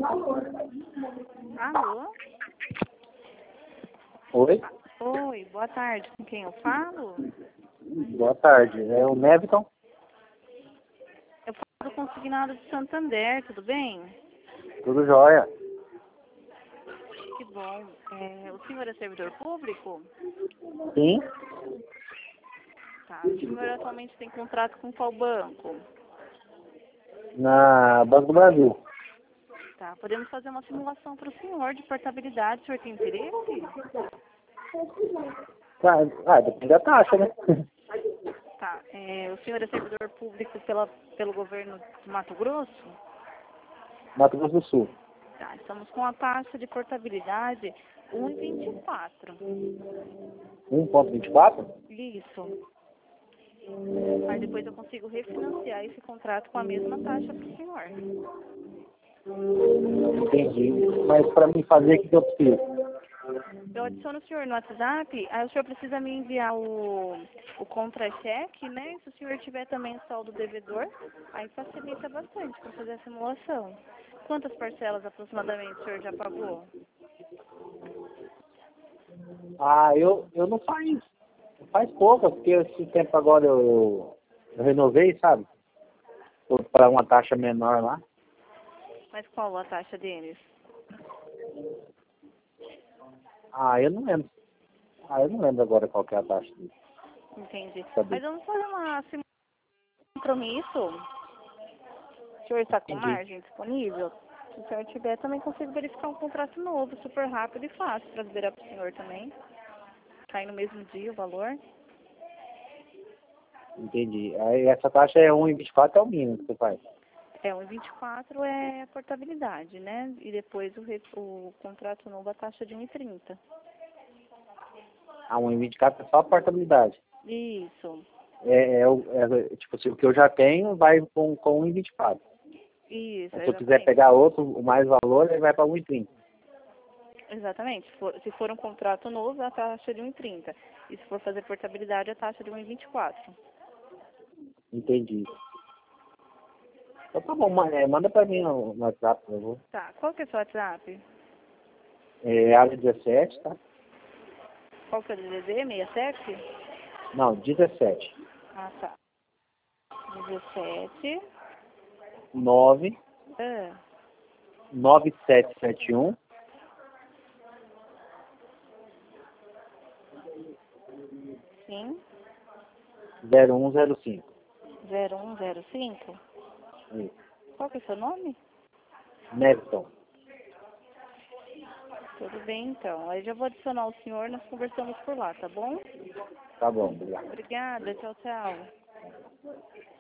Alô? Oi? Oi, boa tarde. Com quem eu falo? Boa tarde. É o Neviton? Eu falo do Consignado de Santander, tudo bem? Tudo jóia? Que bom. O senhor é servidor público? Sim? Tá. O senhor atualmente tem contrato com qual banco? Na Banco do Brasil. Tá. Podemos fazer uma simulação para o senhor de portabilidade. O senhor tem interesse? Depende da taxa, né? Tá. O senhor é servidor público pelo governo de Mato Grosso? Mato Grosso do Sul. Tá. Estamos com a taxa de portabilidade 1,24. 1,24? Isso. Mas depois eu consigo refinanciar esse contrato com a mesma taxa para o senhor. Entendi. Mas para mim fazer, o que eu preciso? Eu adiciono o senhor no WhatsApp, aí o senhor precisa me enviar o contra-cheque, né? Se o senhor tiver também o saldo devedor, aí facilita bastante para fazer a simulação. Quantas parcelas aproximadamente o senhor já pagou? Eu não faz pouco, porque esse tempo agora eu renovei, sabe? Para uma taxa menor lá. Mas qual a taxa deles? Eu não lembro. Eu não lembro agora qual que é a taxa dele. Entendi. Sabe? Mas vamos fazer uma simulação de compromisso. O senhor está com Entendi. margem disponível? Se o senhor tiver, também consigo verificar um contrato novo, super rápido e fácil para liberar para o senhor também. Cai no mesmo dia o valor. Entendi. Aí essa taxa é 1,24 é o mínimo que você faz. 1,24 é a portabilidade, né? E depois o contrato novo, a taxa de 1,30. 1,24 é só a portabilidade. Isso. Tipo assim, o que eu já tenho vai com 1,24. Isso, Mas se eu quiser exatamente. pegar outro, o mais valor, ele vai para 1,30. Exatamente. Se for um contrato novo, a taxa de 1,30. E se for fazer portabilidade, a taxa de 1,24. Entendi. Então tá bom, manda para mim no WhatsApp, por favor. Tá. Qual que é o seu WhatsApp? Área 17, tá? Qual que é o DDD? 67? Não, 17. Ah, tá. 17. 9 Ah, 9771 sim. 0105. 0105. Isso. Qual que é o seu nome? Neviton. Tudo bem, então. Aí já vou adicionar o senhor, nós conversamos por lá, tá bom? Tá bom, obrigado. Obrigada, tchau, tchau.